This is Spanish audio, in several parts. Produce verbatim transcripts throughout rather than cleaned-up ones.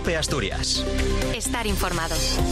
COPE Asturias. Estar informado.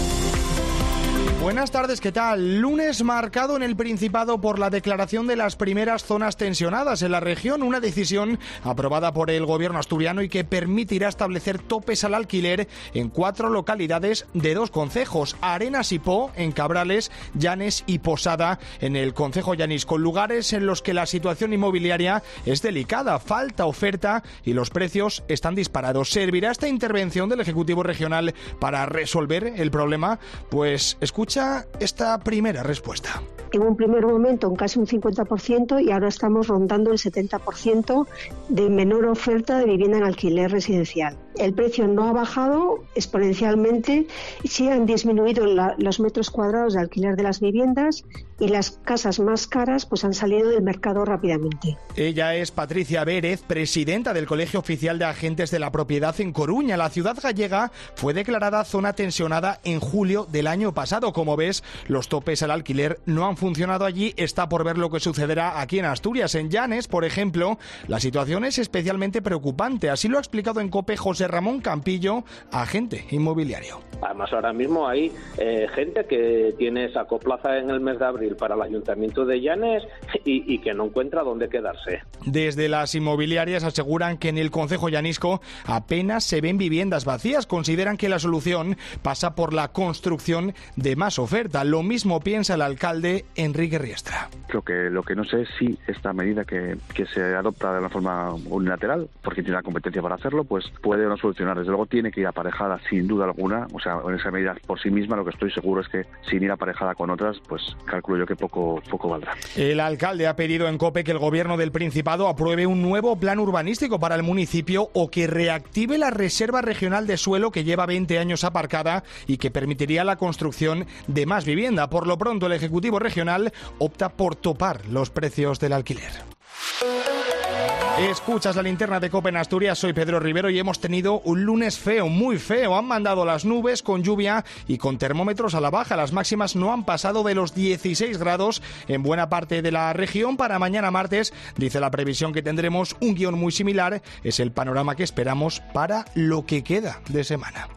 Buenas tardes, ¿qué tal? Lunes marcado en el Principado por la declaración de las primeras zonas tensionadas en la región, una decisión aprobada por el gobierno asturiano y que permitirá establecer topes al alquiler en cuatro localidades de dos concejos, Arenas y Po en Cabrales, Llanes y Posada en el concejo Llanis, con lugares en los que la situación inmobiliaria es delicada, falta oferta y los precios están disparados. ¿Servirá esta intervención del Ejecutivo Regional para resolver el problema? Pues escucha esta primera respuesta. En un primer momento en casi un cincuenta por ciento y ahora estamos rondando el setenta por ciento de menor oferta de vivienda en alquiler residencial. El precio no ha bajado exponencialmente, sí han disminuido la, los metros cuadrados de alquiler de las viviendas y las casas más caras pues han salido del mercado rápidamente. Ella es Patricia Vérez, presidenta del Colegio Oficial de Agentes de la Propiedad en Coruña. La ciudad gallega fue declarada zona tensionada en julio del año pasado. Como ves, los topes al alquiler no han funcionado allí. Está por ver lo que sucederá aquí en Asturias. En Llanes, por ejemplo, la situación es especialmente preocupante. Así lo ha explicado en COPE José Ramón Campillo, agente inmobiliario. Además, ahora mismo hay eh, gente que tiene sacó plaza en el mes de abril para el Ayuntamiento de Llanes y, y que no encuentra dónde quedarse. Desde las inmobiliarias aseguran que en el concejo llanisco apenas se ven viviendas vacías. Consideran que la solución pasa por la construcción de más oferta. Lo mismo piensa el alcalde Enrique Riestra. Lo que, lo que no sé es si esta medida que, que se adopta de una forma unilateral, porque tiene la competencia para hacerlo, pues puede no solucionar. Desde luego tiene que ir aparejada sin duda alguna, o sea, en esa medida por sí misma. Lo que estoy seguro es que sin ir aparejada con otras, pues calculo yo que poco, poco valdrá. El alcalde ha pedido en COPE que el gobierno del Principado apruebe un nuevo plan urbanístico para el municipio o que reactive la reserva regional de suelo que lleva veinte años aparcada y que permitiría la construcción de más vivienda. Por lo pronto, el Ejecutivo Regional opta por topar los precios del alquiler. Escuchas la linterna de COPE en Asturias, soy Pedro Rivero y hemos tenido un lunes feo, muy feo. Han mandado las nubes con lluvia y con termómetros a la baja. Las máximas no han pasado de los dieciséis grados en buena parte de la región. Para mañana martes, dice la previsión que tendremos un guión muy similar. Es el panorama que esperamos para lo que queda de semana.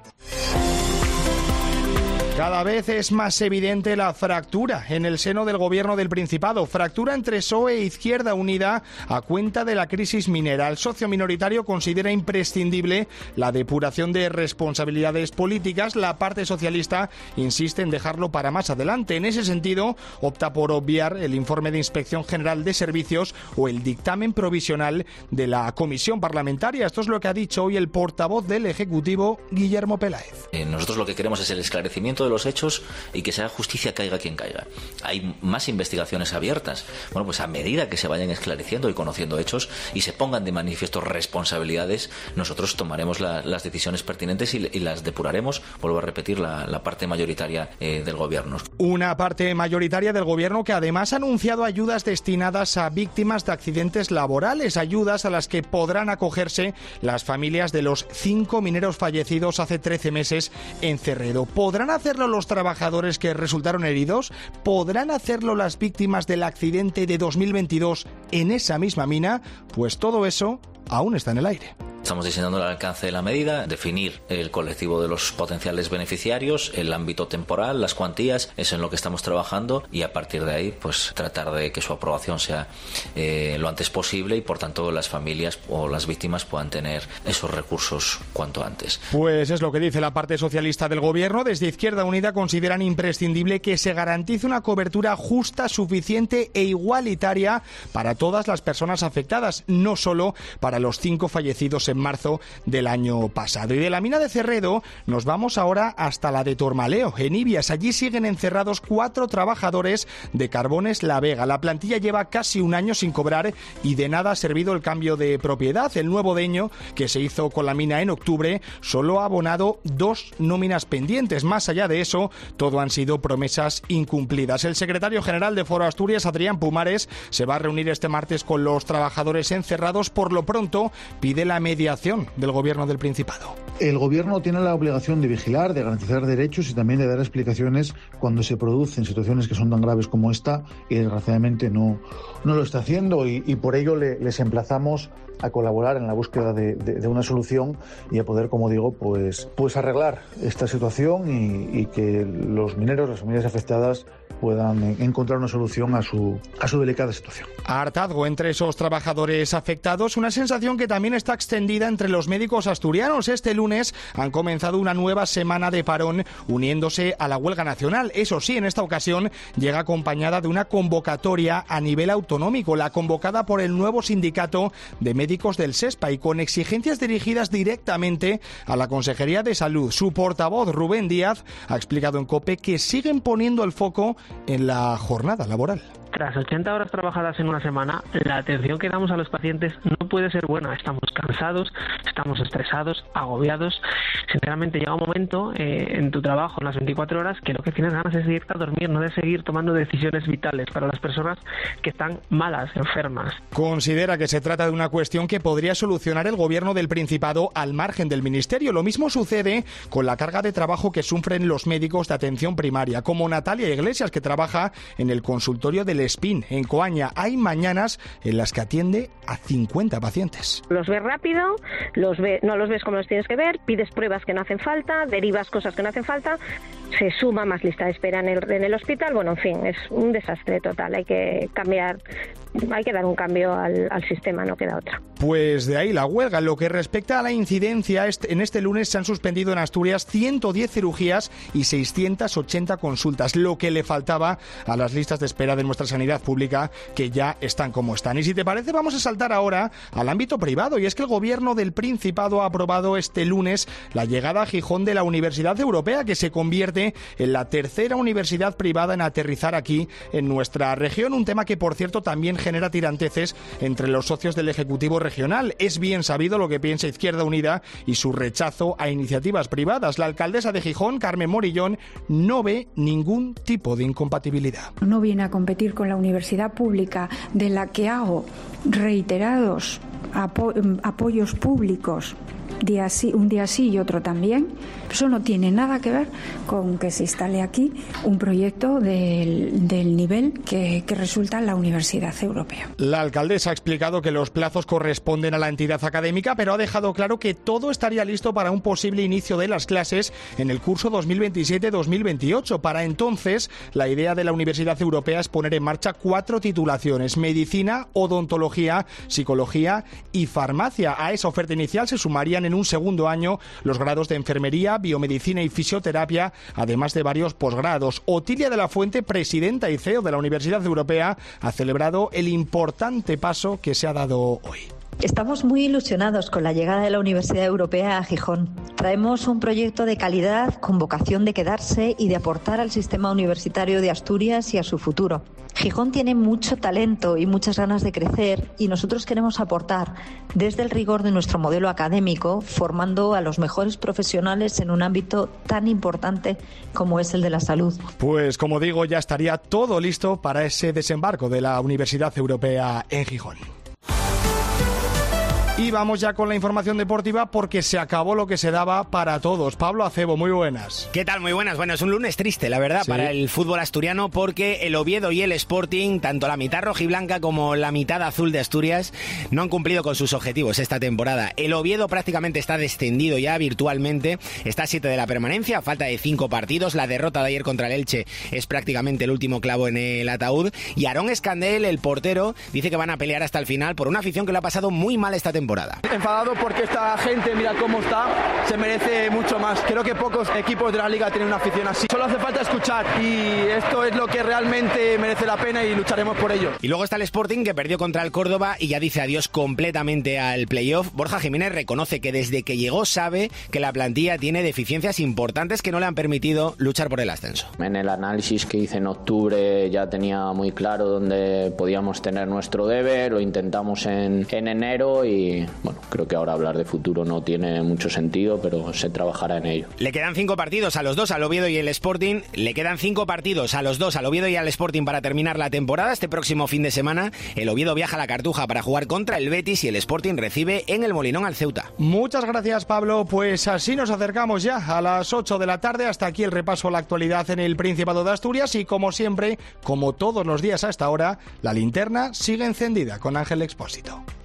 Cada vez es más evidente la fractura en el seno del gobierno del Principado. Fractura entre P S O E e Izquierda Unida a cuenta de la crisis minera. El socio minoritario considera imprescindible la depuración de responsabilidades políticas. La parte socialista insiste en dejarlo para más adelante. En ese sentido, opta por obviar el informe de Inspección General de Servicios o el dictamen provisional de la Comisión Parlamentaria. Esto es lo que ha dicho hoy el portavoz del Ejecutivo, Guillermo Peláez. Eh, nosotros lo que queremos es el esclarecimiento de los hechos y que sea justicia caiga quien caiga. Hay más investigaciones abiertas. Bueno, pues a medida que se vayan esclareciendo y conociendo hechos y se pongan de manifiesto responsabilidades, nosotros tomaremos la, las decisiones pertinentes y, y las depuraremos, vuelvo a repetir, la, la parte mayoritaria eh, del gobierno. Una parte mayoritaria del gobierno que además ha anunciado ayudas destinadas a víctimas de accidentes laborales, ayudas a las que podrán acogerse las familias de los cinco mineros fallecidos hace trece meses en Cerredo. Podrán hacerlo los trabajadores que resultaron heridos, podrán hacerlo las víctimas del accidente de dos mil veintidós en esa misma mina, pues todo eso aún está en el aire. Estamos diseñando el alcance de la medida, definir el colectivo de los potenciales beneficiarios, el ámbito temporal, las cuantías, es en lo que estamos trabajando y a partir de ahí pues tratar de que su aprobación sea eh, lo antes posible y por tanto las familias o las víctimas puedan tener esos recursos cuanto antes. Pues es lo que dice la parte socialista del gobierno. Desde Izquierda Unida consideran imprescindible que se garantice una cobertura justa, suficiente e igualitaria para todas las personas afectadas, no solo para los cinco fallecidos en marzo del año pasado. Y de la mina de Cerredo nos vamos ahora hasta la de Tormaleo, en Ibias. Allí siguen encerrados cuatro trabajadores de Carbones La Vega. La plantilla lleva casi un año sin cobrar y de nada ha servido el cambio de propiedad. El nuevo dueño, que se hizo con la mina en octubre, solo ha abonado dos nóminas pendientes. Más allá de eso, todo han sido promesas incumplidas. El secretario general de Foro Asturias, Adrián Pumares, se va a reunir este martes con los trabajadores encerrados. Por lo pronto, pide la mediación del gobierno del Principado. El gobierno tiene la obligación de vigilar, de garantizar derechos y también de dar explicaciones cuando se producen situaciones que son tan graves como esta y desgraciadamente no, no lo está haciendo y, y por ello le, les emplazamos a colaborar en la búsqueda de, de, de una solución y a poder, como digo, pues, pues arreglar esta situación y, y que los mineros, las familias afectadas, puedan encontrar una solución a su, a su delicada situación. Hartazgo entre esos trabajadores afectados, una sensación que también está extendida entre los médicos asturianos. Este lunes han comenzado una nueva semana de parón uniéndose a la huelga nacional. Eso sí, en esta ocasión llega acompañada de una convocatoria a nivel autonómico, la convocada por el nuevo sindicato de médicos del SESPA y con exigencias dirigidas directamente a la Consejería de Salud. Su portavoz, Rubén Díaz, ha explicado en COPE que siguen poniendo el foco en la jornada laboral. Tras ochenta horas trabajadas en una semana, la atención que damos a los pacientes no puede ser buena. Estamos cansados, estamos estresados, agobiados. Sinceramente llega un momento eh, en tu trabajo, en las veinticuatro horas, que lo que tienes ganas es de irte a dormir, no de seguir tomando decisiones vitales para las personas que están malas, enfermas. Considera que se trata de una cuestión que podría solucionar el gobierno del Principado al margen del Ministerio. Lo mismo sucede con la carga de trabajo que sufren los médicos de atención primaria, como Natalia Iglesias, que trabaja en el consultorio del Espín, en Coaña. Hay mañanas en las que atiende a cincuenta pacientes. Los ves rápido, los ve, no los ves como los tienes que ver, pides pruebas que no hacen falta, derivas cosas que no hacen falta, se suma más lista de espera en el, en el hospital. Bueno, en fin, es un desastre total. Hay que cambiar, hay que dar un cambio al, al sistema, no queda otra. Pues de ahí la huelga. En lo que respecta a la incidencia, en este lunes se han suspendido en Asturias ciento diez cirugías y seiscientas ochenta consultas, lo que le faltaba a las listas de espera de nuestra sanidad pública, que ya están como están. Y si te parece, vamos a saltar ahora al ámbito privado, y es que el gobierno del Principado ha aprobado este lunes la llegada a Gijón de la Universidad Europea, que se convierte en la tercera universidad privada en aterrizar aquí en nuestra región, un tema que, por cierto, también genera tiranteces entre los socios del Ejecutivo regional. Es bien sabido lo que piensa Izquierda Unida y su rechazo a iniciativas privadas. La alcaldesa de Gijón, Carmen Morillón, no ve ningún tipo de incompatibilidad. No viene a competir con la universidad pública, de la que hago reiterados apo- apoyos públicos, día sí, un día sí y otro también. Eso no tiene nada que ver con que se instale aquí un proyecto del, del nivel que, que resulta la Universidad Europea. La alcaldesa ha explicado que los plazos corresponden a la entidad académica, pero ha dejado claro que todo estaría listo para un posible inicio de las clases en el curso dos mil veintisiete dos mil veintiocho. Para entonces, la idea de la Universidad Europea es poner en marcha cuatro titulaciones: medicina, odontología, psicología y farmacia. A esa oferta inicial se sumarían en un segundo año los grados de enfermería, biomedicina y fisioterapia, además de varios posgrados. Otilia de la Fuente, presidenta y C E O de la Universidad Europea, ha celebrado el importante paso que se ha dado hoy. Estamos muy ilusionados con la llegada de la Universidad Europea a Gijón. Traemos un proyecto de calidad con vocación de quedarse y de aportar al sistema universitario de Asturias y a su futuro. Gijón tiene mucho talento y muchas ganas de crecer, y nosotros queremos aportar desde el rigor de nuestro modelo académico, formando a los mejores profesionales en un ámbito tan importante como es el de la salud. Pues como digo, ya estaría todo listo para ese desembarco de la Universidad Europea en Gijón. Y vamos ya con la información deportiva, porque se acabó lo que se daba para todos. Pablo Acebo, muy buenas. ¿Qué tal? Muy buenas. Bueno, es un lunes triste, la verdad, sí, para el fútbol asturiano, porque el Oviedo y el Sporting, tanto la mitad rojiblanca como la mitad azul de Asturias, no han cumplido con sus objetivos esta temporada. El Oviedo prácticamente está descendido ya virtualmente, está a siete de la permanencia, a falta de cinco partidos. La derrota de ayer contra el Elche es prácticamente el último clavo en el ataúd. Y Aarón Escandel, el portero, dice que van a pelear hasta el final por una afición que lo ha pasado muy mal esta temporada. Enfadado porque esta gente, mira cómo está, se merece mucho más. Creo que pocos equipos de la liga tienen una afición así. Solo hace falta escuchar, y esto es lo que realmente merece la pena y lucharemos por ello. Y luego está el Sporting, que perdió contra el Córdoba y ya dice adiós completamente al playoff. Borja Jiménez reconoce que desde que llegó sabe que la plantilla tiene deficiencias importantes que no le han permitido luchar por el ascenso. En el análisis que hice en octubre ya tenía muy claro dónde podíamos tener nuestro debe, lo intentamos en, en enero y bueno, creo que ahora hablar de futuro no tiene mucho sentido, pero se trabajará en ello. Le quedan cinco partidos a los dos, al Oviedo y el Sporting. Le quedan cinco partidos a los dos, al Oviedo y al Sporting, para terminar la temporada. Este próximo fin de semana el Oviedo viaja a la Cartuja para jugar contra el Betis y el Sporting recibe en el Molinón al Ceuta. Muchas gracias, Pablo. Pues así nos acercamos ya a las ocho de la tarde. Hasta aquí el repaso a la actualidad en el Principado de Asturias, y como siempre, como todos los días a esta hora, la linterna sigue encendida con Ángel Expósito.